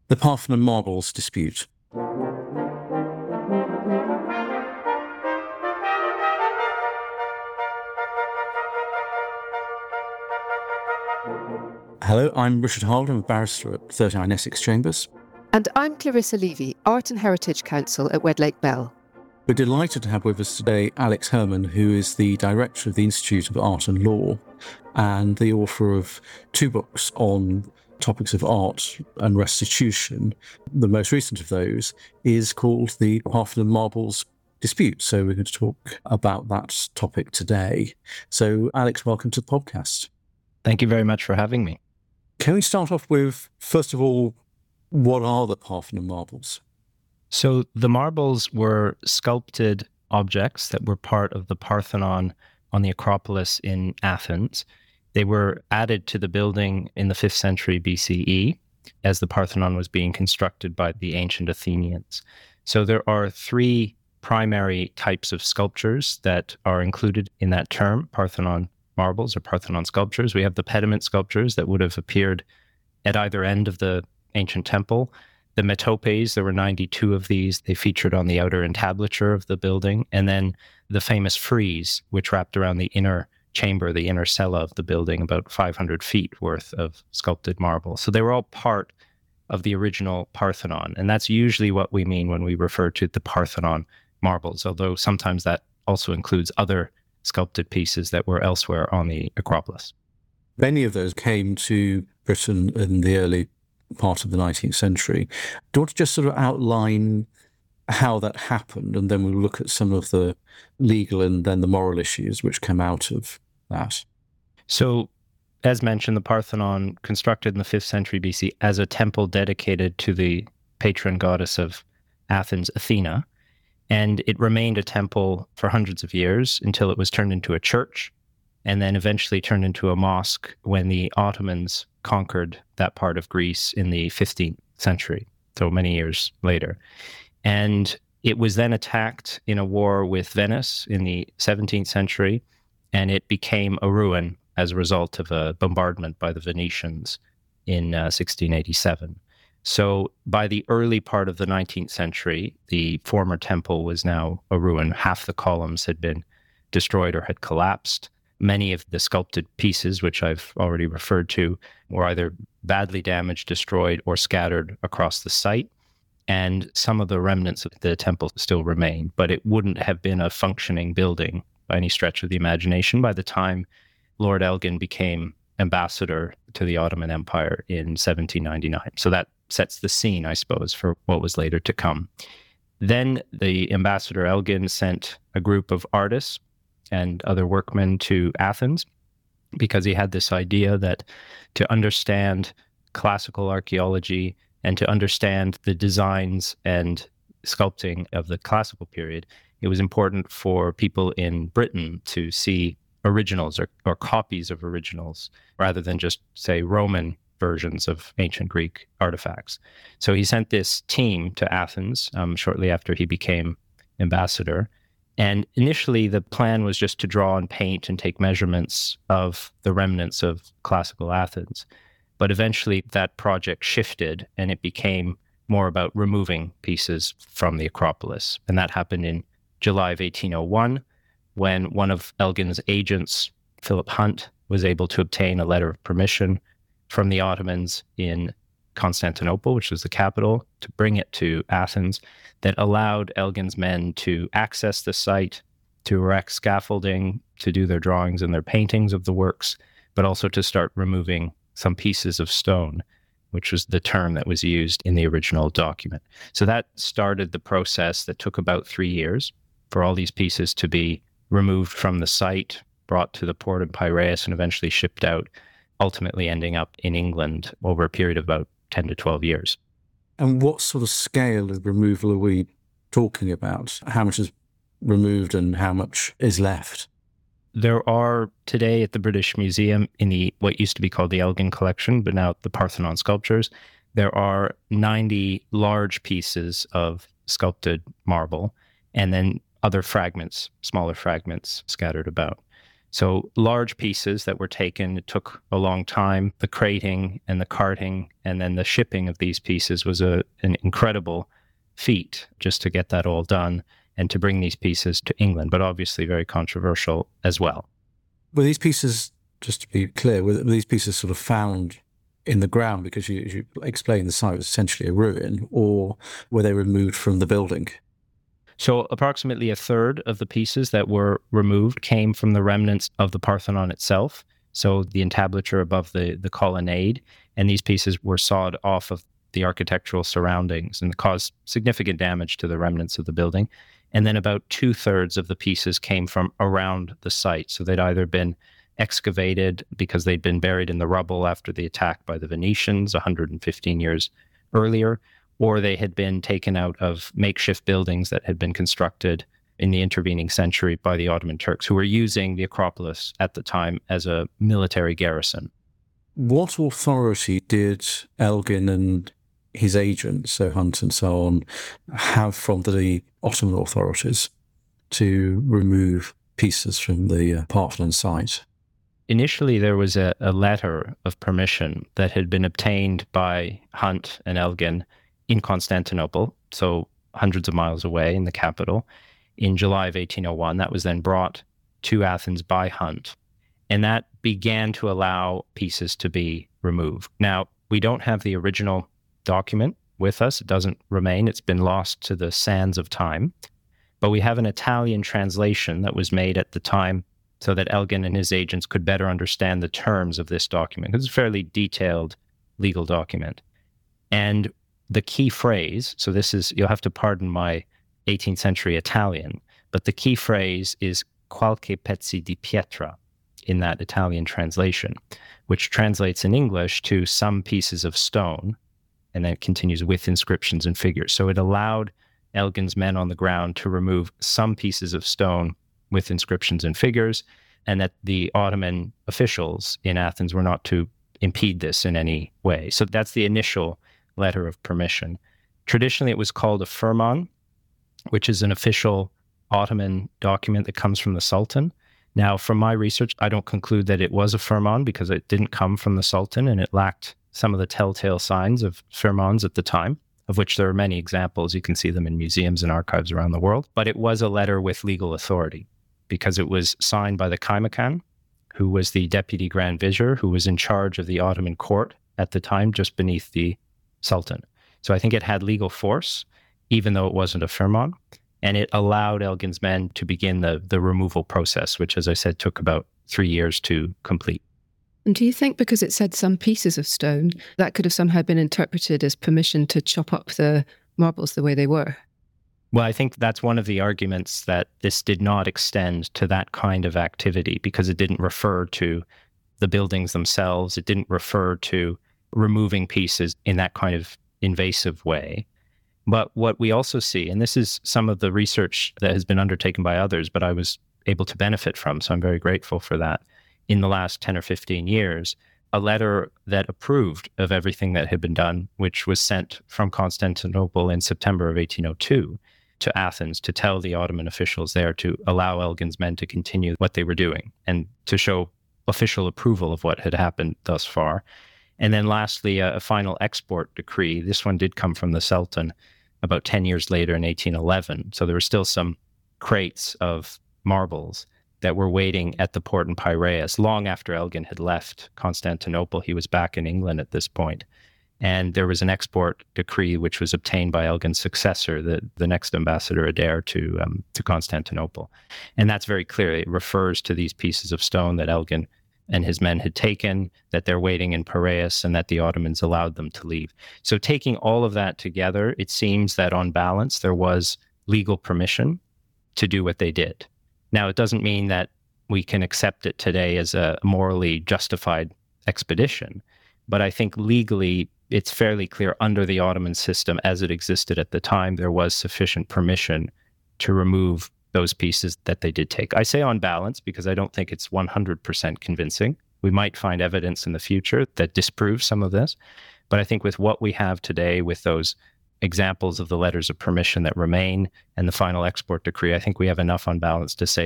The Parthenon marbles dispute. Hello, I'm Richard Hold. I'm a barrister at 39 Essex Chambers. And I'm Clarissa Levy, Art and Heritage Counsel at Wedlake Bell. We're delighted to have with us today Alex Herman, who is the director of the Institute of Art and Law and the author of two books on topics of art and restitution. The most recent of those is called The Parthenon Marbles Dispute. So we're going to talk about that topic today. So Alex, welcome to the podcast. Thank you very much for having me. Can we start off with, first of all, what are the Parthenon marbles? So the marbles were sculpted objects that were part of the Parthenon on the Acropolis in Athens. They were added to the building in the 5th century BCE as the Parthenon was being constructed by the ancient Athenians. So there are three primary types of sculptures that are included in that term, Parthenon marbles or Parthenon sculptures. We have the pediment sculptures that would have appeared at either end of the ancient temple. The metopes, there were 92 of these. They featured on the outer entablature of the building. And then the famous frieze, which wrapped around the inner chamber, the inner cella of the building, about 500 feet worth of sculpted marble. So they were all part of the original Parthenon. And that's usually what we mean when we refer to the Parthenon marbles, although sometimes that also includes other sculpted pieces that were elsewhere on the Acropolis. Many of those came to Britain in the early part of the 19th century. Do you want to just sort of outline how that happened, and then we'll look at some of the legal and then the moral issues which come out of that? So, as mentioned, the Parthenon, constructed in the 5th century BC as a temple dedicated to the patron goddess of Athens, Athena, and it remained a temple for hundreds of years until it was turned into a church, and then eventually turned into a mosque when the Ottomans conquered that part of Greece in the 15th century, so many years later. And it was then attacked in a war with Venice in the 17th century, and it became a ruin as a result of a bombardment by the Venetians in 1687. So by the early part of the 19th century, the former temple was now a ruin. Half the columns had been destroyed or had collapsed. Many of the sculpted pieces, which I've already referred to, were either badly damaged, destroyed, or scattered across the site. And some of the remnants of the temple still remain, but it wouldn't have been a functioning building by any stretch of the imagination by the time Lord Elgin became ambassador to the Ottoman Empire in 1799. So that sets the scene, I suppose, for what was later to come. Then the ambassador Elgin sent a group of artists and other workmen to Athens because he had this idea that to understand classical archaeology and to understand the designs and sculpting of the classical period, it was important for people in Britain to see originals or copies of originals rather than just, say, Roman versions of ancient Greek artifacts. So he sent this team to Athens shortly after he became ambassador. And initially, the plan was just to draw and paint and take measurements of the remnants of classical Athens. But eventually, that project shifted, and it became more about removing pieces from the Acropolis. And that happened in July of 1801, when one of Elgin's agents, Philip Hunt, was able to obtain a letter of permission from the Ottomans in Constantinople, which was the capital, to bring it to Athens, that allowed Elgin's men to access the site, to erect scaffolding, to do their drawings and their paintings of the works, but also to start removing some pieces of stone, which was the term that was used in the original document. So that started the process that took about 3 years for all these pieces to be removed from the site, brought to the port of Piraeus, and eventually shipped out, ultimately ending up in England over a period of about 10 to 12 years. And what sort of scale of removal are we talking about? How much is removed and how much is left? There are today at the British Museum in the what used to be called the Elgin Collection, but now the Parthenon sculptures, there are 90 large pieces of sculpted marble and then other fragments, smaller fragments scattered about. So large pieces that were taken, it took a long time. The crating and the carting and then the shipping of these pieces was an incredible feat just to get that all done and to bring these pieces to England, but obviously very controversial as well. Were these pieces, just to be clear, were these pieces sort of found in the ground because you explained the site was essentially a ruin, or were they removed from the building? So approximately a third of the pieces that were removed came from the remnants of the Parthenon itself, so the entablature above the colonnade, and these pieces were sawed off of the architectural surroundings and caused significant damage to the remnants of the building. And then about 2/3 of the pieces came from around the site. So they'd either been excavated because they'd been buried in the rubble after the attack by the Venetians 115 years earlier, or they had been taken out of makeshift buildings that had been constructed in the intervening century by the Ottoman Turks, who were using the Acropolis at the time as a military garrison. What authority did Elgin and his agents, so Hunt and so on, have from the Ottoman authorities to remove pieces from the Parthenon site? Initially, there was a letter of permission that had been obtained by Hunt and Elgin in Constantinople, so hundreds of miles away in the capital, in July of 1801. That was then brought to Athens by Hunt, and that began to allow pieces to be removed. Now, we don't have the original document with us. It doesn't remain. It's been lost to the sands of time. But we have an Italian translation that was made at the time so that Elgin and his agents could better understand the terms of this document. It's a fairly detailed legal document. And the key phrase, so this is, you'll have to pardon my 18th century Italian, but the key phrase is qualche pezzi di pietra in that Italian translation, which translates in English to some pieces of stone, and then it continues with inscriptions and figures. So it allowed Elgin's men on the ground to remove some pieces of stone with inscriptions and figures, and that the Ottoman officials in Athens were not to impede this in any way. So that's the initial letter of permission. Traditionally, it was called a firman, which is an official Ottoman document that comes from the Sultan. Now, from my research, I don't conclude that it was a firman because it didn't come from the Sultan and it lacked some of the telltale signs of firmans at the time, of which there are many examples. You can see them in museums and archives around the world. But it was a letter with legal authority because it was signed by the Kaimakam, who was the deputy grand vizier, who was in charge of the Ottoman court at the time, just beneath the Sultan. So I think it had legal force, even though it wasn't a firman. And it allowed Elgin's men to begin the removal process, which, as I said, took about 3 years to complete. And do you think because it said some pieces of stone, that could have somehow been interpreted as permission to chop up the marbles the way they were? Well, I think that's one of the arguments, that this did not extend to that kind of activity because it didn't refer to the buildings themselves. It didn't refer to removing pieces in that kind of invasive way. But what we also see, and this is some of the research that has been undertaken by others, but I was able to benefit from, so I'm very grateful for that, in the last 10 or 15 years, a letter that approved of everything that had been done, which was sent from Constantinople in September of 1802 to Athens to tell the Ottoman officials there to allow Elgin's men to continue what they were doing and to show official approval of what had happened thus far. And then lastly, a final export decree. This one did come from the Sultan about 10 years later in 1811. So there were still some crates of marbles that were waiting at the port in Piraeus long after Elgin had left Constantinople. He was back in England at this point. And there was an export decree which was obtained by Elgin's successor, the next ambassador, Adair, to Constantinople. And that's very clear. It refers to these pieces of stone that Elgin and his men had taken, that they're waiting in Piraeus, and that the Ottomans allowed them to leave. So taking all of that together, it seems that on balance, there was legal permission to do what they did. Now, it doesn't mean that we can accept it today as a morally justified expedition, but I think legally, it's fairly clear under the Ottoman system as it existed at the time, there was sufficient permission to remove those pieces that they did take. I say on balance because I don't think it's 100% convincing. We might find evidence in the future that disproves some of this, but I think with what we have today, with those examples of the letters of permission that remain and the final export decree, I think we have enough on balance to say that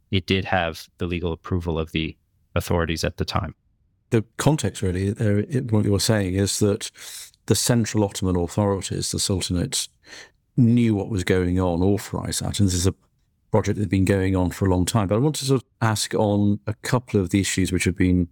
it did have the legal approval of the authorities at the time. The context really, what you're saying is that the central Ottoman authorities, the Sultanate, knew what was going on, authorised that, and this is a project that had been going on for a long time. But I want to sort of ask on a couple of the issues which have been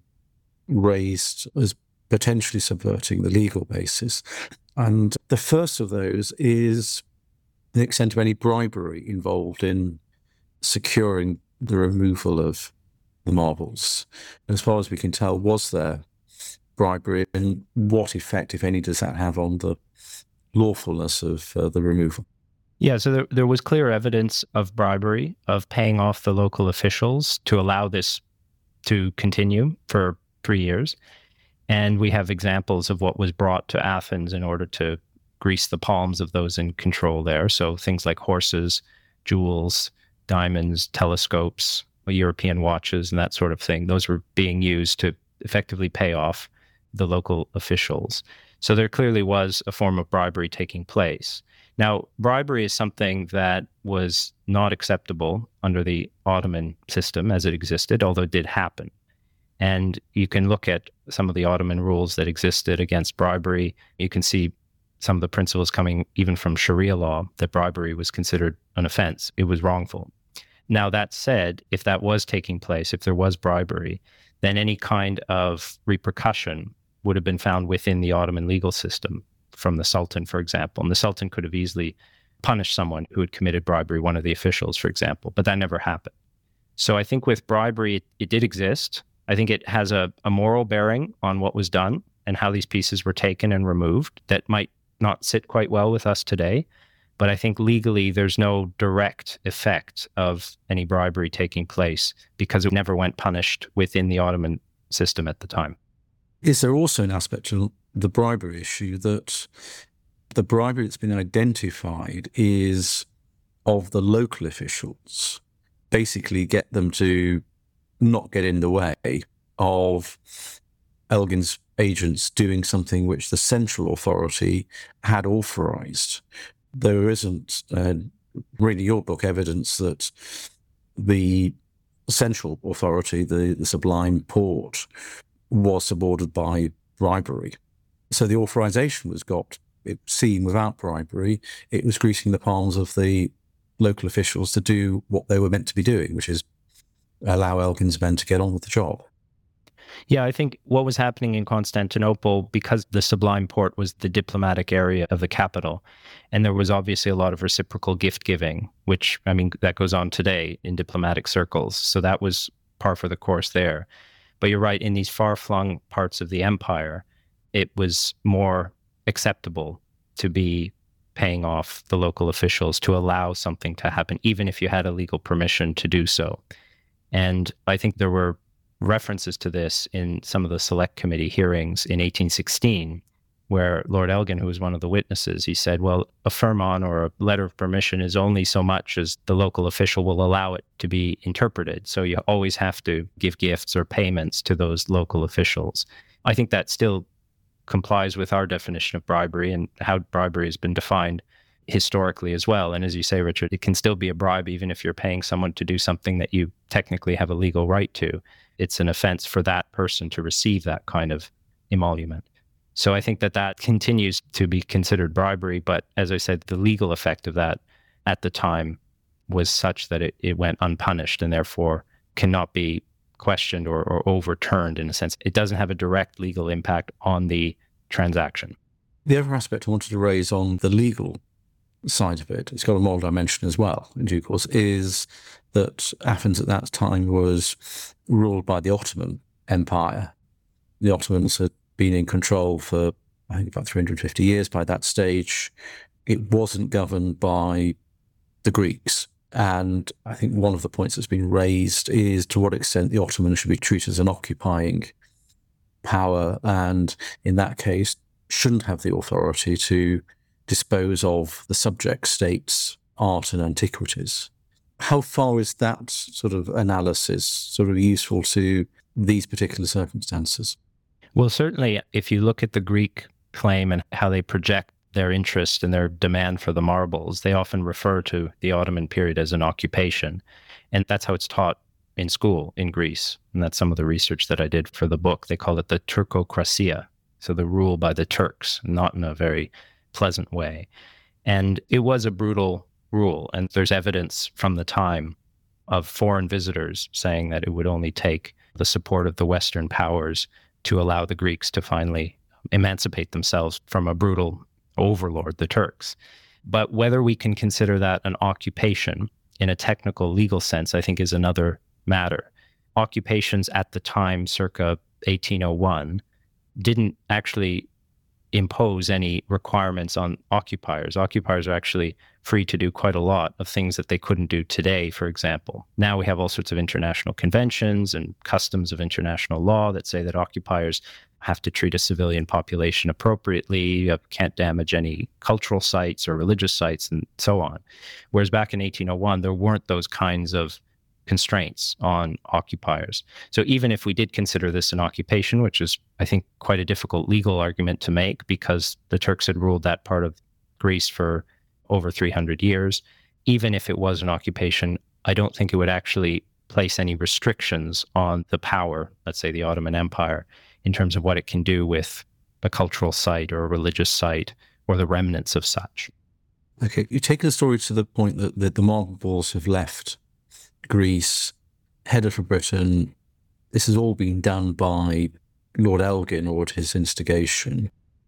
raised as potentially subverting the legal basis. And the first of those is the extent of any bribery involved in securing the removal of the marbles. As far as we can tell, was there bribery, and what effect, if any, does that have on the lawfulness of the removal? Yeah, so there was clear evidence of bribery, of paying off the local officials to allow this to continue for 3 years. And we have examples of what was brought to Athens in order to grease the palms of those in control there. So things like horses, jewels, diamonds, telescopes, European watches, and that sort of thing. Those were being used to effectively pay off the local officials. So there clearly was a form of bribery taking place. Now, bribery is something that was not acceptable under the Ottoman system as it existed, although it did happen. And you can look at some of the Ottoman rules that existed against bribery. You can see some of the principles coming even from Sharia law, that bribery was considered an offense. It was wrongful. Now, that said, if that was taking place, if there was bribery, then any kind of repercussion would have been found within the Ottoman legal system from the Sultan, for example. And the Sultan could have easily punished someone who had committed bribery, one of the officials, for example, but that never happened. So I think with bribery, it did exist. I think it has a moral bearing on what was done and how these pieces were taken and removed that might not sit quite well with us today. But I think legally, there's no direct effect of any bribery taking place because it never went punished within the Ottoman system at the time. Is there also an aspect to the bribery issue that the bribery that's been identified is of the local officials, basically get them to not get in the way of Elgin's agents doing something which the central authority had authorized? There isn't, reading your book, evidence that the central authority, the Sublime Porte, was supported by bribery. So the authorization was got, it seemed, without bribery. It was greasing the palms of the local officials to do what they were meant to be doing, which is allow Elgin's men to get on with the job. Yeah, I think what was happening in Constantinople, because the Sublime Porte was the diplomatic area of the capital, and there was obviously a lot of reciprocal gift giving, which, I mean, that goes on today in diplomatic circles. So that was par for the course there. But you're right, in these far-flung parts of the empire, it was more acceptable to be paying off the local officials to allow something to happen, even if you had a legal permission to do so. And I think there were references to this in some of the Select Committee hearings in 1816, where Lord Elgin, who was one of the witnesses, he said, well, a firman or a letter of permission is only so much as the local official will allow it to be interpreted. So you always have to give gifts or payments to those local officials. I think that still complies with our definition of bribery and how bribery has been defined historically as well. And as you say, Richard, it can still be a bribe even if you're paying someone to do something that you technically have a legal right to. It's an offense for that person to receive that kind of emolument. So I think that continues to be considered bribery. But as I said, the legal effect of that at the time was such that it went unpunished and therefore cannot be questioned or overturned in a sense. It doesn't have a direct legal impact on the transaction. The other aspect I wanted to raise on the legal side of it, it's got a moral dimension as well, in due course, is that Athens at that time was ruled by the Ottoman Empire. The Ottomans had been in control for, I think, about 350 years by that stage. It wasn't governed by the Greeks. And I think one of the points that's been raised is to what extent the Ottomans should be treated as an occupying power, and in that case, shouldn't have the authority to dispose of the subject states' art and antiquities. How far is that sort of analysis sort of useful to these particular circumstances? Well, certainly, if you look at the Greek claim and how they project their interest and their demand for the marbles, they often refer to the Ottoman period as an occupation. And that's how it's taught in school in Greece. And that's some of the research that I did for the book. They call it the Turkocracia, so the rule by the Turks, not in a very pleasant way. And it was a brutal rule. And there's evidence from the time of foreign visitors saying that it would only take the support of the Western powers to allow the Greeks to finally emancipate themselves from a brutal overlord, the Turks. But whether we can consider that an occupation in a technical legal sense, I think is another matter. Occupations at the time, circa 1801, didn't actually impose any requirements on occupiers. Occupiers are actually free to do quite a lot of things that they couldn't do today, for example. Now we have all sorts of international conventions and customs of international law that say that occupiers have to treat a civilian population appropriately, can't damage any cultural sites or religious sites, and so on. Whereas back in 1801, there weren't those kinds of constraints on occupiers. So even if we did consider this an occupation, which is, I think, quite a difficult legal argument to make because the Turks had ruled that part of Greece for over 300 years, even if it was an occupation, I don't think it would actually place any restrictions on the power, let's say the Ottoman Empire, in terms of what it can do with a cultural site or a religious site or the remnants of such. Okay, you take the story to the point that the marble balls have left Greece, headed for Britain. This has all been done by Lord Elgin or at his instigation.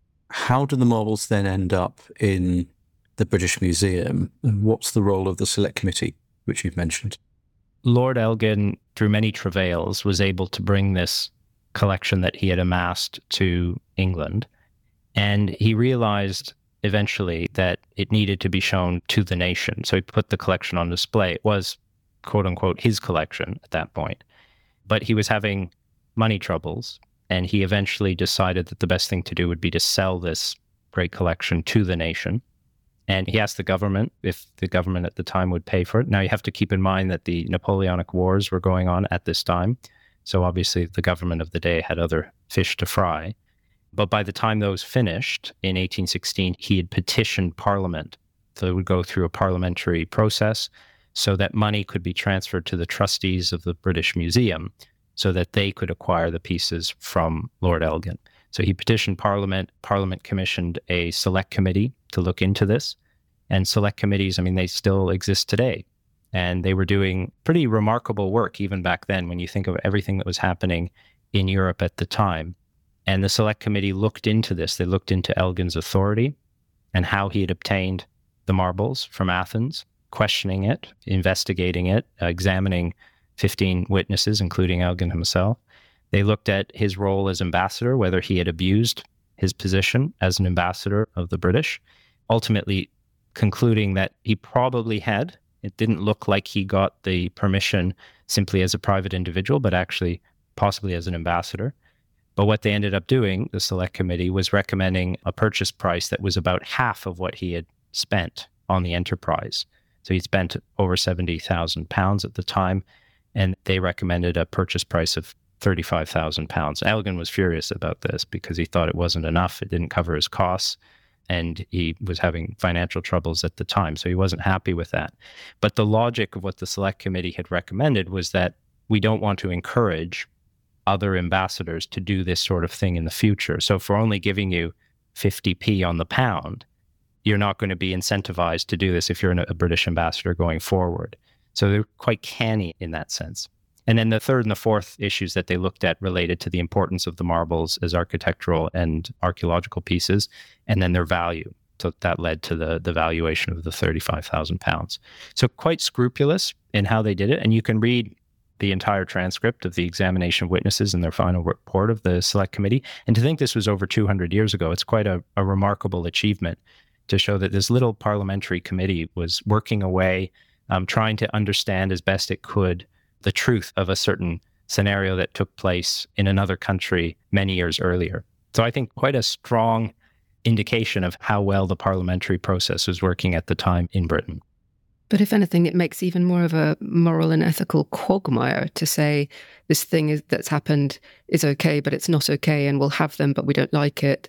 How do the marbles then end up in the British Museum? And what's the role of the Select Committee, which you've mentioned? Lord Elgin, through many travails, was able to bring this collection that he had amassed to England. And he realized eventually that it needed to be shown to the nation. So he put the collection on display. It was, quote unquote, his collection at that point. But he was having money troubles. And he eventually decided that the best thing to do would be to sell this great collection to the nation. And he asked the government if the government at the time would pay for it. Now, you have to keep in mind that the Napoleonic Wars were going on at this time. So obviously, the government of the day had other fish to fry. But by the time those finished in 1816, he had petitioned Parliament. So it would go through a parliamentary process so that money could be transferred to the trustees of the British Museum so that they could acquire the pieces from Lord Elgin. So he petitioned Parliament. Parliament commissioned a select committee to look into this. And select committees, I mean, they still exist today. And they were doing pretty remarkable work even back then when you think of everything that was happening in Europe at the time. And the select committee looked into this. They looked into Elgin's authority and how he had obtained the marbles from Athens, questioning it, investigating it, examining 15 witnesses, including Elgin himself. They looked at his role as ambassador, whether he had abused his position as an ambassador of the British, ultimately concluding that he probably had. It didn't look like he got the permission simply as a private individual, but actually possibly as an ambassador. But what they ended up doing, the select committee, was recommending a purchase price that was about half of what he had spent on the enterprise. So he'd spent over £70,000 at the time, and they recommended a purchase price of £35,000. Elgin was furious about this because he thought it wasn't enough. It didn't cover his costs, and he was having financial troubles at the time. So he wasn't happy with that. But the logic of what the select committee had recommended was that we don't want to encourage other ambassadors to do this sort of thing in the future. So if we're only giving you 50p on the pound, you're not going to be incentivized to do this if you're a British ambassador going forward. So they're quite canny in that sense. And then the third and the fourth issues that they looked at related to the importance of the marbles as architectural and archaeological pieces, and then their value. So that led to the valuation of the £35,000. So quite scrupulous in how they did it. And you can read the entire transcript of the examination of witnesses in their final report of the select committee. And to think this was over 200 years ago, it's quite a remarkable achievement to show that this little parliamentary committee was working away, trying to understand as best it could the truth of a certain scenario that took place in another country many years earlier. So I think quite a strong indication of how well the parliamentary process was working at the time in Britain. But if anything, it makes even more of a moral and ethical quagmire to say this thing that's happened is okay, but it's not okay, and we'll have them, but we don't like it.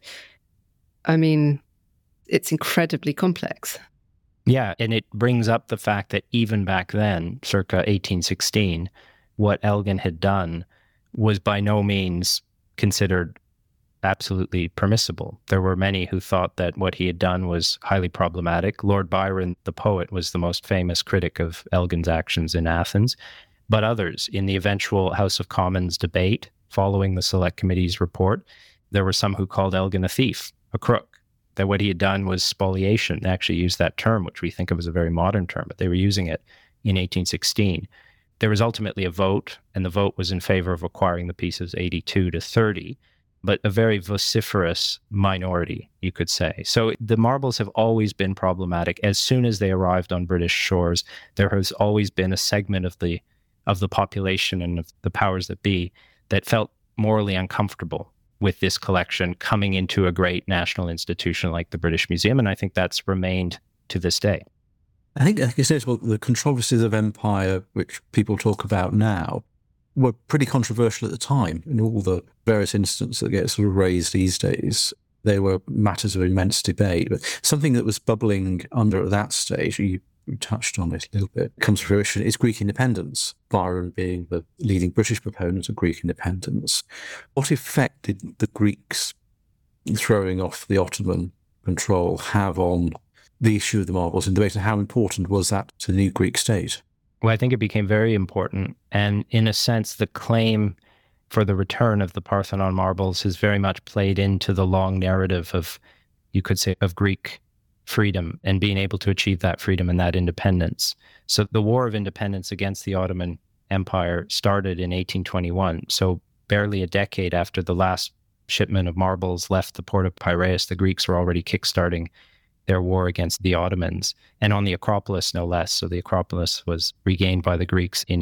I mean, it's incredibly complex. Yeah, and it brings up the fact that even back then, circa 1816, what Elgin had done was by no means considered absolutely permissible. There were many who thought that what he had done was highly problematic. Lord Byron, the poet, was the most famous critic of Elgin's actions in Athens. But others, in the eventual House of Commons debate following the Select Committee's report, there were some who called Elgin a thief, a crook, that what he had done was spoliation. They actually used that term, which we think of as a very modern term, but they were using it in 1816. There was ultimately a vote, and the vote was in favor of acquiring the pieces 82-30, but a very vociferous minority, you could say. So the marbles have always been problematic. As soon as they arrived on British shores, there has always been a segment of the population and of the powers that be that felt morally uncomfortable with this collection coming into a great national institution like the British Museum, and I think that's remained to this day. I think it's notable the controversies of empire, which people talk about now, were pretty controversial at the time. In all the various instances that get sort of raised these days, they were matters of immense debate. But something that was bubbling under at that stage, you touched on it a little bit, comes to fruition, is Greek independence, Byron being the leading British proponent of Greek independence. What effect did the Greeks throwing off the Ottoman control have on the issue of the marbles in debate, and how important was that to the new Greek state? Well, I think it became very important. And in a sense, the claim for the return of the Parthenon marbles has very much played into the long narrative of, you could say, of Greek freedom and being able to achieve that freedom and that independence. So the War of Independence against the Ottoman Empire started in 1821. So barely a decade after the last shipment of marbles left the port of Piraeus, the Greeks were already kickstarting their war against the Ottomans, and on the Acropolis, no less. So the Acropolis was regained by the Greeks in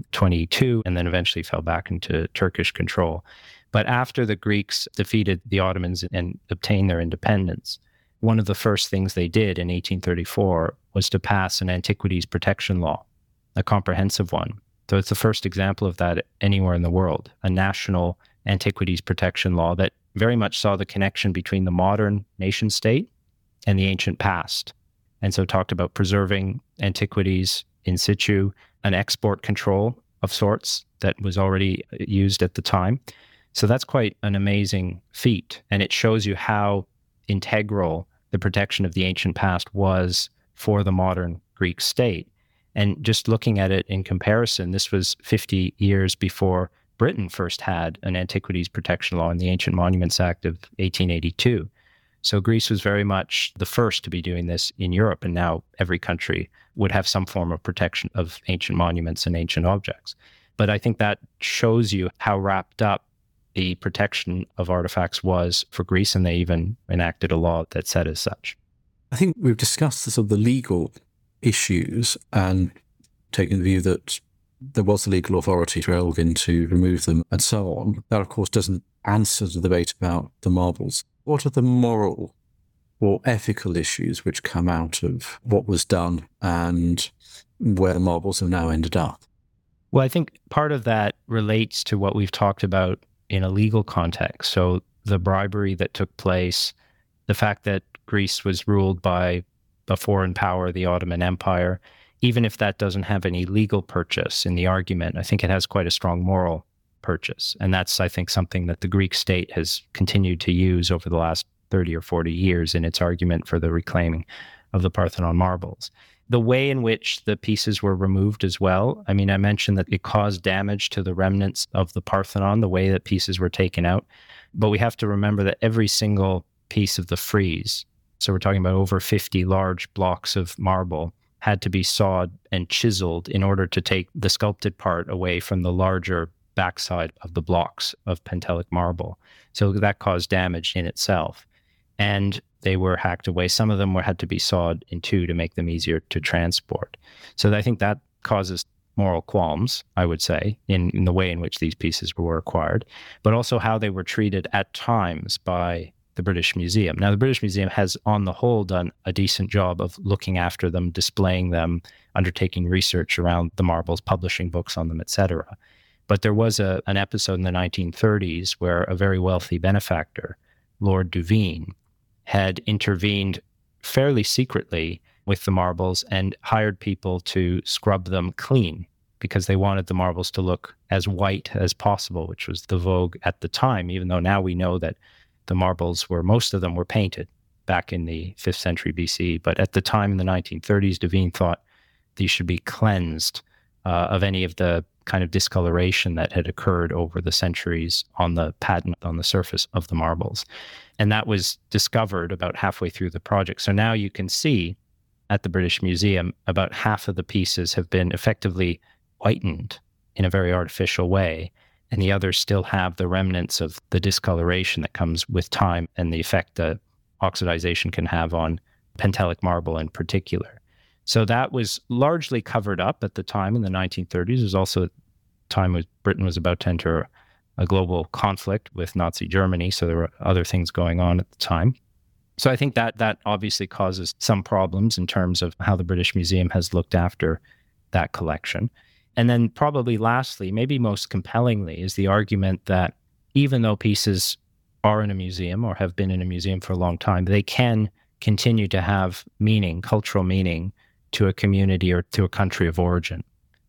1822 and then eventually fell back into Turkish control. But after the Greeks defeated the Ottomans and obtained their independence, one of the first things they did in 1834 was to pass an antiquities protection law, a comprehensive one. So it's the first example of that anywhere in the world, a national antiquities protection law that very much saw the connection between the modern nation state and the ancient past. And so talked about preserving antiquities in situ, an export control of sorts that was already used at the time. So that's quite an amazing feat. And it shows you how integral the protection of the ancient past was for the modern Greek state. And just looking at it in comparison, this was 50 years before Britain first had an antiquities protection law in the Ancient Monuments Act of 1882. So Greece was very much the first to be doing this in Europe, and now every country would have some form of protection of ancient monuments and ancient objects. But I think that shows you how wrapped up the protection of artifacts was for Greece, and they even enacted a law that said as such. I think we've discussed the sort of the legal issues and taken the view that there was the legal authority for Elgin to remove them and so on. That, of course, doesn't answer the debate about the marbles. What are the moral or ethical issues which come out of what was done and where the marbles have now ended up? Well, I think part of that relates to what we've talked about in a legal context. So the bribery that took place, the fact that Greece was ruled by a foreign power, the Ottoman Empire, even if that doesn't have any legal purchase in the argument, I think it has quite a strong moral purchase. And that's, I think, something that the Greek state has continued to use over the last 30 or 40 years in its argument for the reclaiming of the Parthenon marbles. The way in which the pieces were removed as well, I mean, I mentioned that it caused damage to the remnants of the Parthenon, the way that pieces were taken out. But we have to remember that every single piece of the frieze, so we're talking about over 50 large blocks of marble, had to be sawed and chiseled in order to take the sculpted part away from the larger backside of the blocks of Pentelic marble. So that caused damage in itself. And they were hacked away. Some of them had to be sawed in two to make them easier to transport. So I think that causes moral qualms, I would say, in the way in which these pieces were acquired, but also how they were treated at times by the British Museum. Now, the British Museum has, on the whole, done a decent job of looking after them, displaying them, undertaking research around the marbles, publishing books on them, etc. But there was an episode in the 1930s where a very wealthy benefactor, Lord Duveen, had intervened fairly secretly with the marbles and hired people to scrub them clean because they wanted the marbles to look as white as possible, which was the vogue at the time, even though now we know that the marbles most of them were painted back in the 5th century BC. But at the time in the 1930s, Devine thought these should be cleansed of any of the kind of discoloration that had occurred over the centuries on the patina on the surface of the marbles. And that was discovered about halfway through the project. So now you can see at the British Museum, about half of the pieces have been effectively whitened in a very artificial way, and the others still have the remnants of the discoloration that comes with time and the effect that oxidization can have on Pentelic marble in particular. So that was largely covered up at the time in the 1930s. It was also a time when Britain was about to enter a global conflict with Nazi Germany, so there were other things going on at the time. So I think that obviously causes some problems in terms of how the British Museum has looked after that collection. And then probably lastly, maybe most compellingly, is the argument that even though pieces are in a museum or have been in a museum for a long time, they can continue to have meaning, cultural meaning, to a community or to a country of origin.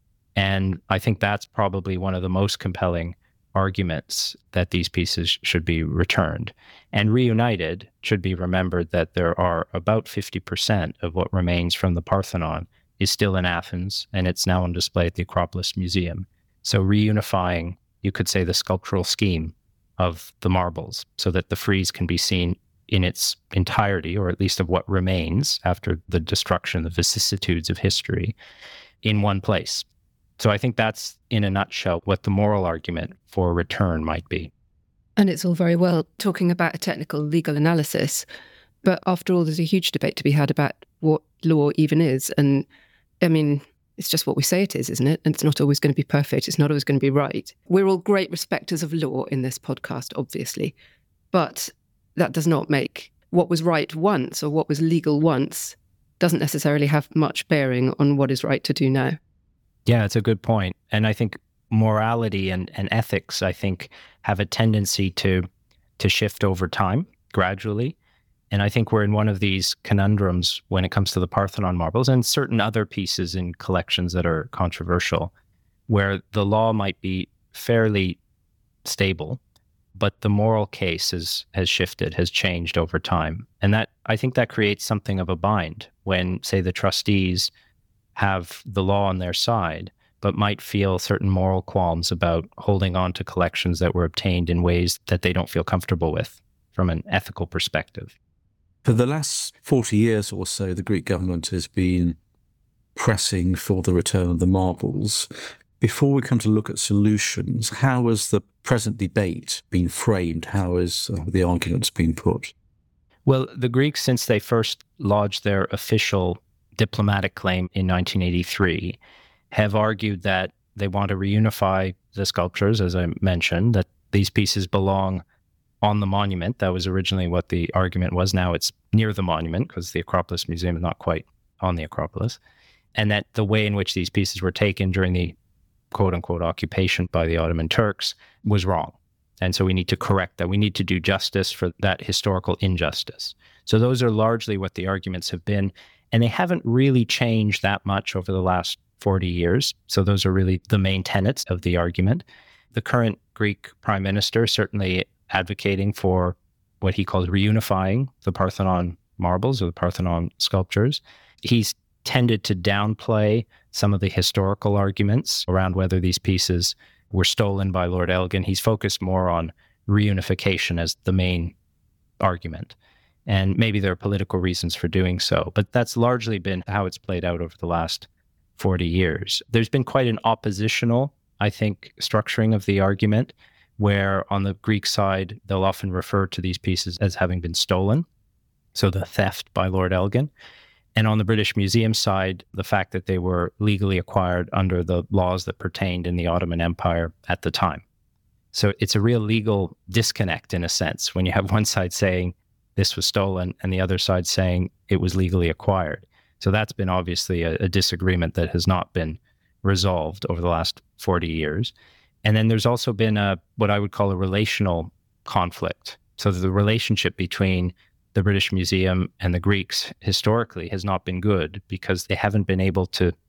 And I think that's probably one of the most compelling arguments that these pieces should be returned. And reunited, should be remembered that there are about 50% of what remains from the Parthenon is still in Athens, and it's now on display at the Acropolis Museum. So reunifying, you could say, the sculptural scheme of the marbles so that the frieze can be seen in its entirety, or at least of what remains after the destruction, the vicissitudes of history, in one place. So I think that's, in a nutshell, what the moral argument for return might be. And it's all very well talking about a technical legal analysis, but after all, there's a huge debate to be had about what law even is. And I mean, it's just what we say it is, isn't it? And it's not always going to be perfect. It's not always going to be right. We're all great respecters of law in this podcast, obviously. But that does not make what was right once or what was legal once doesn't necessarily have much bearing on what is right to do now. Yeah, it's a good point. And I think morality and ethics, I think, have a tendency to shift over time, gradually. And I think we're in one of these conundrums when it comes to the Parthenon marbles and certain other pieces in collections that are controversial, where the law might be fairly stable, but the moral case has shifted, has changed over time. And that, I think that creates something of a bind when, say, the trustees have the law on their side, but might feel certain moral qualms about holding on to collections that were obtained in ways that they don't feel comfortable with from an ethical perspective. For the last 40 years or so, the Greek government has been pressing for the return of the marbles. Before we come to look at solutions, how has the present debate been framed? How has the arguments been put? Well, the Greeks, since they first lodged their official diplomatic claim in 1983, have argued that they want to reunify the sculptures, as I mentioned, that these pieces belong on the monument. That was originally what the argument was. Now it's near the monument because the Acropolis Museum is not quite on the Acropolis. And that the way in which these pieces were taken during the quote-unquote occupation by the Ottoman Turks was wrong. And so we need to correct that. We need to do justice for that historical injustice. So those are largely what the arguments have been. And they haven't really changed that much over the last 40 years. So those are really the main tenets of the argument. The current Greek prime minister certainly advocating for what he calls reunifying the Parthenon marbles or the Parthenon sculptures. He's tended to downplay some of the historical arguments around whether these pieces were stolen by Lord Elgin. He's focused more on reunification as the main argument. And maybe there are political reasons for doing so, but that's largely been how it's played out over the last 40 years. There's been quite an oppositional, I think, structuring of the argument, where on the Greek side, they'll often refer to these pieces as having been stolen, so the theft by Lord Elgin. And on the British Museum side, the fact that they were legally acquired under the laws that pertained in the Ottoman Empire at the time. So it's a real legal disconnect in a sense when you have one side saying this was stolen and the other side saying it was legally acquired. So that's been obviously a disagreement that has not been resolved over the last 40 years. And then there's also been what I would call a relational conflict. So the relationship between the British Museum and the Greeks historically has not been good because they haven't been able to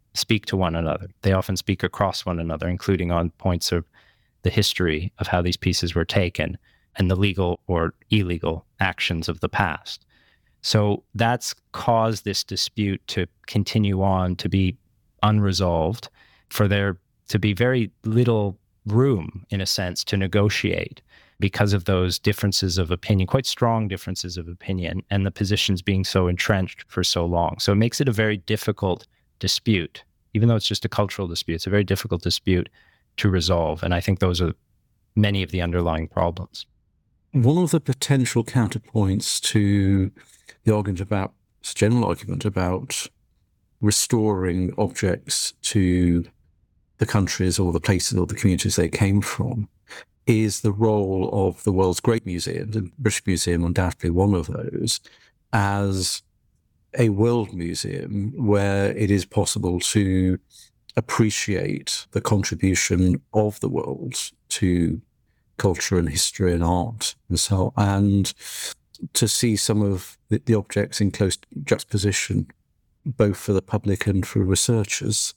speak to one another. They often speak across one another, including on points of the history of how these pieces were taken and the legal or illegal actions of the past. So that's caused this dispute to continue on, to be unresolved, for there to be very little room, in a sense, to negotiate because of those differences of opinion, quite strong differences of opinion, and the positions being so entrenched for so long. So it makes it a very difficult dispute. Even though it's just a cultural dispute, it's a very difficult dispute to resolve. And I think those are many of the underlying problems. One of the potential counterpoints to the argument about, this general argument about restoring objects to the countries or the places or the communities they came from, is the role of the world's great museums, and British Museum undoubtedly one of those, as a world museum where it is possible to appreciate the contribution of the world to culture and history and art and so on, and to see some of the objects in close juxtaposition, both for the public and for researchers.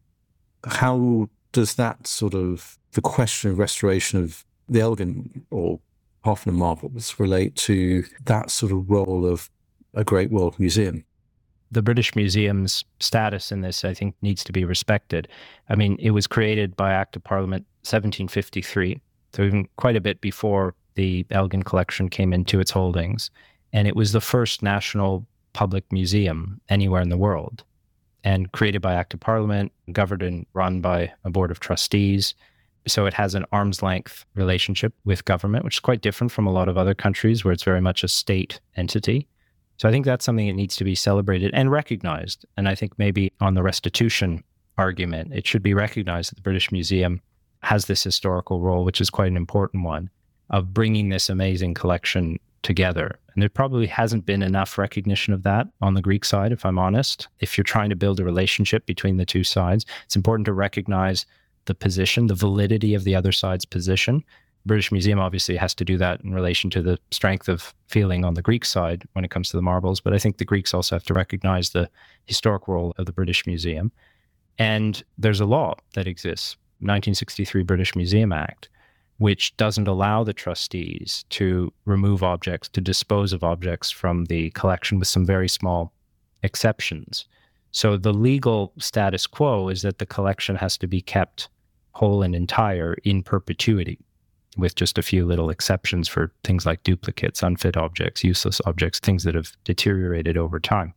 How does that sort of, the question of restoration of the Elgin or Parthenon marbles relate to that sort of role of a great world museum? The British Museum's status in this, I think, needs to be respected. I mean, it was created by Act of Parliament 1753, so even quite a bit before the Elgin collection came into its holdings. And it was the first national public museum anywhere in the world, and created by Act of Parliament, governed and run by a board of trustees. So it has an arm's length relationship with government, which is quite different from a lot of other countries where it's very much a state entity. So I think that's something that needs to be celebrated and recognized. And I think maybe on the restitution argument, it should be recognized that the British Museum has this historical role, which is quite an important one, of bringing this amazing collection together. And there probably hasn't been enough recognition of that on the Greek side, if I'm honest. If you're trying to build a relationship between the two sides, it's important to recognize the position, the validity of the other side's position. British Museum obviously has to do that in relation to the strength of feeling on the Greek side when it comes to the marbles, but I think the Greeks also have to recognize the historic role of the British Museum. And there's a law that exists, 1963 British Museum Act, which doesn't allow the trustees to remove objects, to dispose of objects from the collection, with some very small exceptions. So the legal status quo is that the collection has to be kept whole and entire in perpetuity, with just a few little exceptions for things like duplicates, unfit objects, useless objects, things that have deteriorated over time.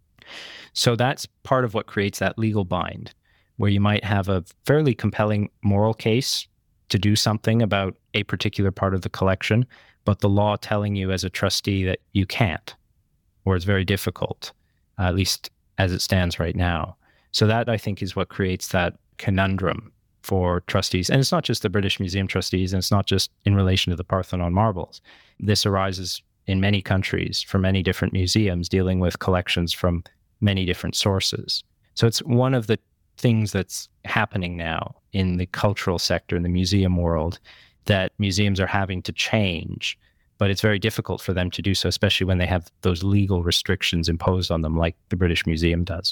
So that's part of what creates that legal bind, where you might have a fairly compelling moral case to do something about a particular part of the collection, but the law telling you as a trustee that you can't, or it's very difficult, at least as it stands right now. So that, I think, is what creates that conundrum for trustees. And it's not just the British Museum trustees, and it's not just in relation to the Parthenon marbles. This arises in many countries for many different museums dealing with collections from many different sources. So it's one of the things that's happening now in the cultural sector, in the museum world, that museums are having to change, but it's very difficult for them to do so, especially when they have those legal restrictions imposed on them like the British Museum does.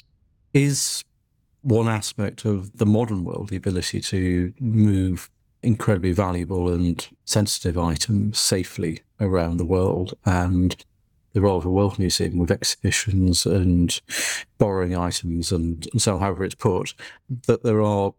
Is one aspect of the modern world the ability to move incredibly valuable and sensitive items safely around the world, and the role of a world museum with exhibitions and borrowing items and so however it's put, that there are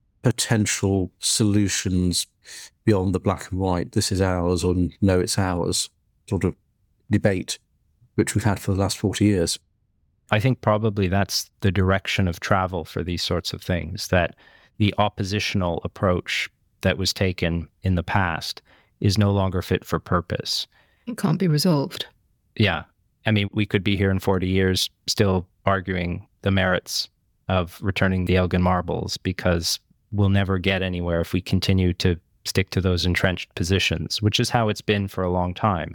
potential solutions beyond the black and white, this is ours or no, it's ours sort of debate, which we've had for the last 40 years. I think probably that's the direction of travel for these sorts of things, that the oppositional approach that was taken in the past is no longer fit for purpose. It can't be resolved. Yeah. I mean, we could be here in 40 years still arguing the merits of returning the Elgin marbles, because we'll never get anywhere if we continue to stick to those entrenched positions, which is how it's been for a long time.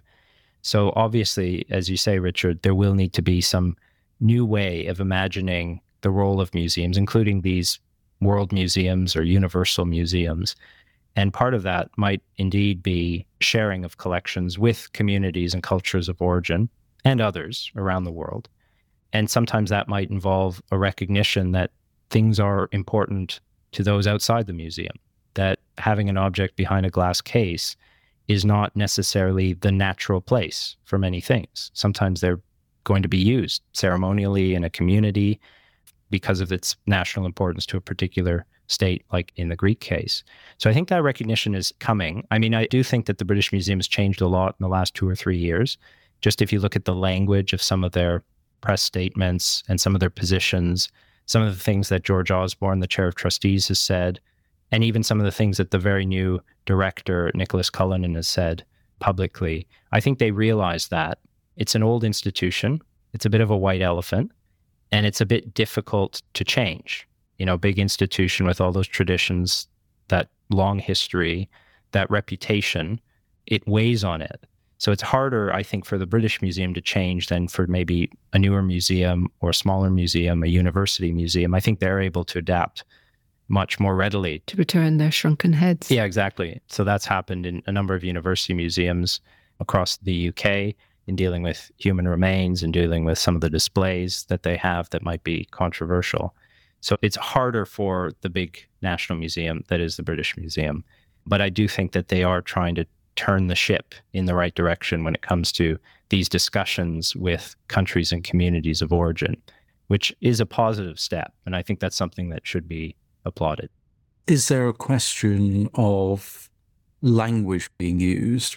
So obviously, as you say, Richard, there will need to be some new way of imagining the role of museums, including these world museums or universal museums. And part of that might indeed be sharing of collections with communities and cultures of origin and others around the world. And sometimes that might involve a recognition that things are important to those outside the museum, that having an object behind a glass case is not necessarily the natural place for many things. Sometimes they're going to be used ceremonially in a community because of its national importance to a particular state, like in the Greek case. So I think that recognition is coming. I mean, I do think that the British Museum has changed a lot in the last 2 or 3 years. Just if you look at the language of some of their press statements and some of their positions, some of the things that George Osborne, the chair of trustees, has said, and even some of the things that the very new director, Nicholas Cullinan, has said publicly, I think they realize that it's an old institution, it's a bit of a white elephant, and it's a bit difficult to change. You know, big institution with all those traditions, that long history, that reputation, it weighs on it. So it's harder, I think, for the British Museum to change than for maybe a newer museum or a smaller museum, a university museum. I think they're able to adapt much more readily. To return their shrunken heads. Yeah, exactly. So that's happened in a number of university museums across the UK in dealing with human remains and dealing with some of the displays that they have that might be controversial. So it's harder for the big national museum that is the British Museum. But I do think that they are trying to turn the ship in the right direction when it comes to these discussions with countries and communities of origin, which is a positive step. And I think that's something that should be applauded. Is there a question of language being used,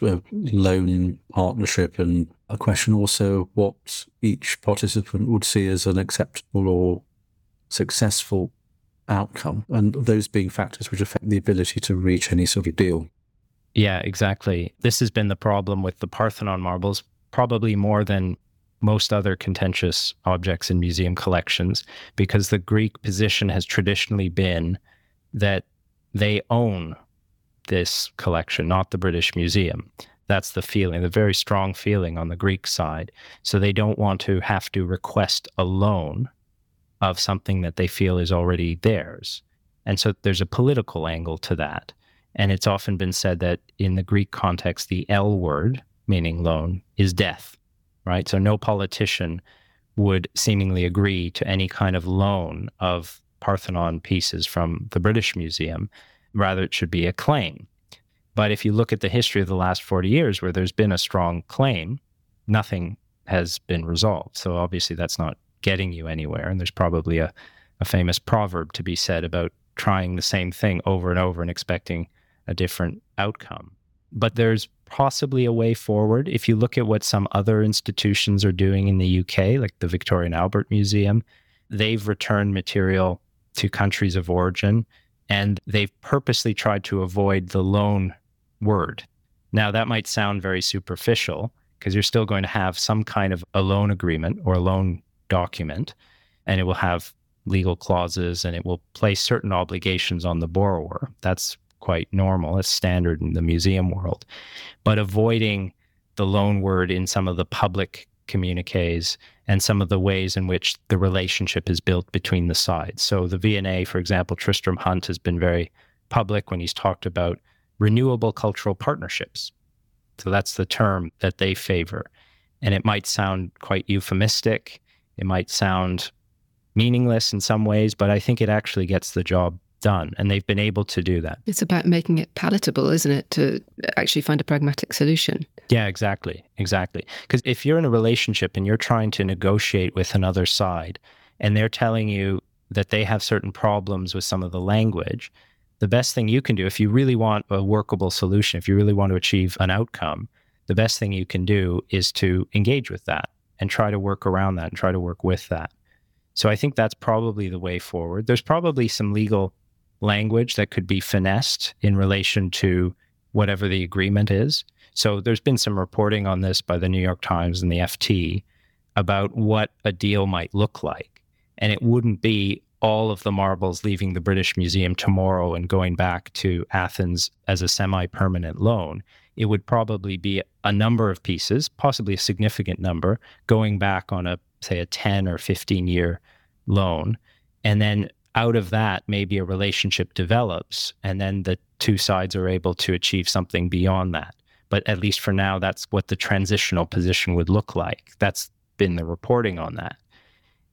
loan partnership, and a question also what each participant would see as an acceptable or successful outcome, and those being factors which affect the ability to reach any sort of deal? Yeah, exactly. This has been the problem with the Parthenon marbles, probably more than most other contentious objects in museum collections, because the Greek position has traditionally been that they own this collection, not the British Museum. That's the feeling, the very strong feeling on the Greek side. So they don't want to have to request a loan of something that they feel is already theirs. And so there's a political angle to that. And it's often been said that in the Greek context, the L word, meaning loan, is death, right? So no politician would seemingly agree to any kind of loan of Parthenon pieces from the British Museum. Rather, it should be a claim. But if you look at the history of the last 40 years where there's been a strong claim, nothing has been resolved. So obviously that's not getting you anywhere. And there's probably a famous proverb to be said about trying the same thing over and over and expecting a different outcome. But there's possibly a way forward. If you look at what some other institutions are doing in the UK, like the Victoria and Albert Museum, they've returned material to countries of origin, and they've purposely tried to avoid the loan word. Now, that might sound very superficial because you're still going to have some kind of a loan agreement or a loan document, and it will have legal clauses and it will place certain obligations on the borrower. That's quite normal. It's standard in the museum world. But avoiding the loan word in some of the public communiques and some of the ways in which the relationship is built between the sides. So the V&A, for example, Tristram Hunt has been very public when he's talked about renewable cultural partnerships. So that's the term that they favor. And it might sound quite euphemistic. It might sound meaningless in some ways, but I think it actually gets the job done. And they've been able to do that. It's about making it palatable, isn't it, to actually find a pragmatic solution? Yeah, exactly. Because if you're in a relationship and you're trying to negotiate with another side and they're telling you that they have certain problems with some of the language, the best thing you can do, if you really want a workable solution, if you really want to achieve an outcome, the best thing you can do is to engage with that and try to work around that and try to work with that. So I think that's probably the way forward. There's probably some legal language that could be finessed in relation to whatever the agreement is. So there's been some reporting on this by the New York Times and the FT about what a deal might look like. And it wouldn't be all of the marbles leaving the British Museum tomorrow and going back to Athens as a semi-permanent loan. It would probably be a number of pieces, possibly a significant number, going back on say a 10 or 15-year loan. And then out of that, maybe a relationship develops, and then the two sides are able to achieve something beyond that. But at least for now, that's what the transitional position would look like. That's been the reporting on that.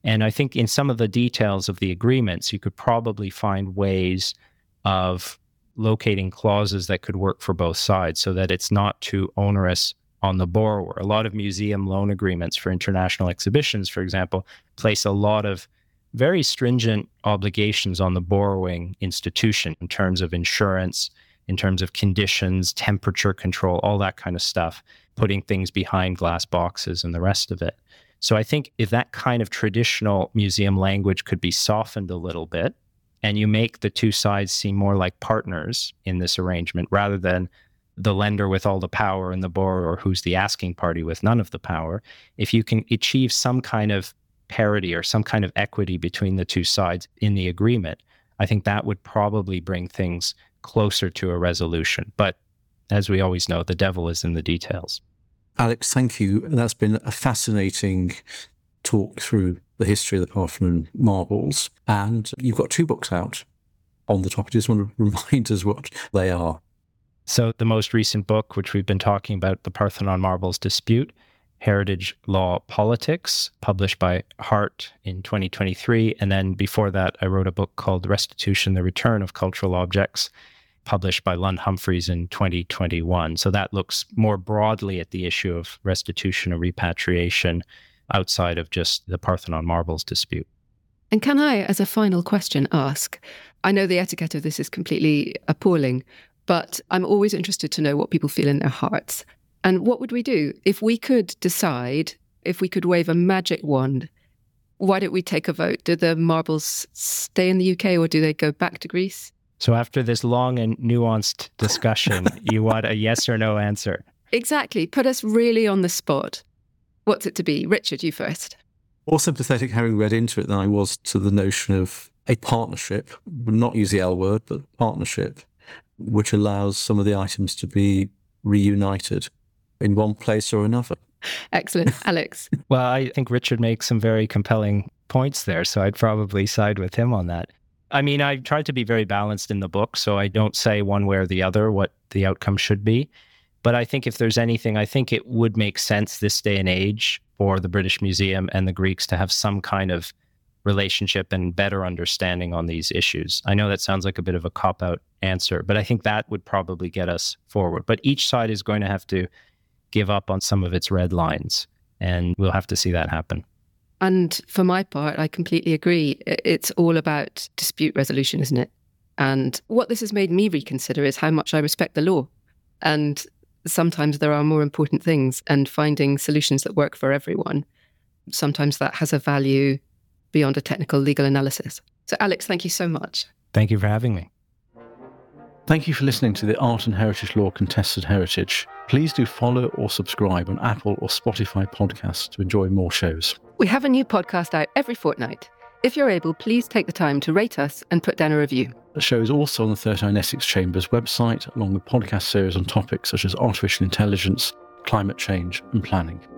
And I think in some of the details of the agreements, you could probably find ways of locating clauses that could work for both sides so that it's not too onerous on the borrower. A lot of museum loan agreements for international exhibitions, for example, place a lot of very stringent obligations on the borrowing institution in terms of insurance, in terms of conditions, temperature control, all that kind of stuff, putting things behind glass boxes and the rest of it. So I think if that kind of traditional museum language could be softened a little bit, and you make the two sides seem more like partners in this arrangement rather than the lender with all the power and the borrower who's the asking party with none of the power, if you can achieve some kind of parity or some kind of equity between the two sides in the agreement, I think that would probably bring things closer to a resolution. But as we always know, the devil is in the details. Alex, thank you. That's been a fascinating talk through the history of the Parthenon marbles. And you've got 2 books out on the topic. I just want to remind us what they are. So the most recent book, which we've been talking about, The Parthenon Marbles Dispute, Heritage Law Politics, published by Hart in 2023. And then before that, I wrote a book called Restitution, the Return of Cultural Objects, published by Lund Humphreys in 2021. So that looks more broadly at the issue of restitution or repatriation outside of just the Parthenon Marbles dispute. And can I, as a final question, ask, I know the etiquette of this is completely appalling, but I'm always interested to know what people feel in their hearts. And what would we do if we could decide, if we could wave a magic wand? Why don't we take a vote? Do the marbles stay in the UK or do they go back to Greece? So after this long and nuanced discussion, you want a yes or no answer? Exactly. Put us really on the spot. What's it to be? Richard, you first. More sympathetic having read into it than I was to the notion of a partnership, not use the L word, but partnership, which allows some of the items to be reunited in one place or another. Excellent. Alex? Well, I think Richard makes some very compelling points there, so I'd probably side with him on that. I mean, I tried to be very balanced in the book, so I don't say one way or the other what the outcome should be. But I think if there's anything, I think it would make sense this day and age for the British Museum and the Greeks to have some kind of relationship and better understanding on these issues. I know that sounds like a bit of a cop-out answer, but I think that would probably get us forward. But each side is going to have to give up on some of its red lines, and we'll have to see that happen. And for my part, I completely agree. It's all about dispute resolution, isn't it? And what this has made me reconsider is how much I respect the law. And sometimes there are more important things, and finding solutions that work for everyone, sometimes that has a value beyond a technical legal analysis. So Alex, thank you so much. Thank you for having me. Thank you for listening to the Art and Heritage Law Contested Heritage. Please do follow or subscribe on Apple or Spotify podcasts to enjoy more shows. We have a new podcast out every fortnight. If you're able, please take the time to rate us and put down a review. The show is also on the 39 Essex Chambers website, along with podcast series on topics such as artificial intelligence, climate change and planning.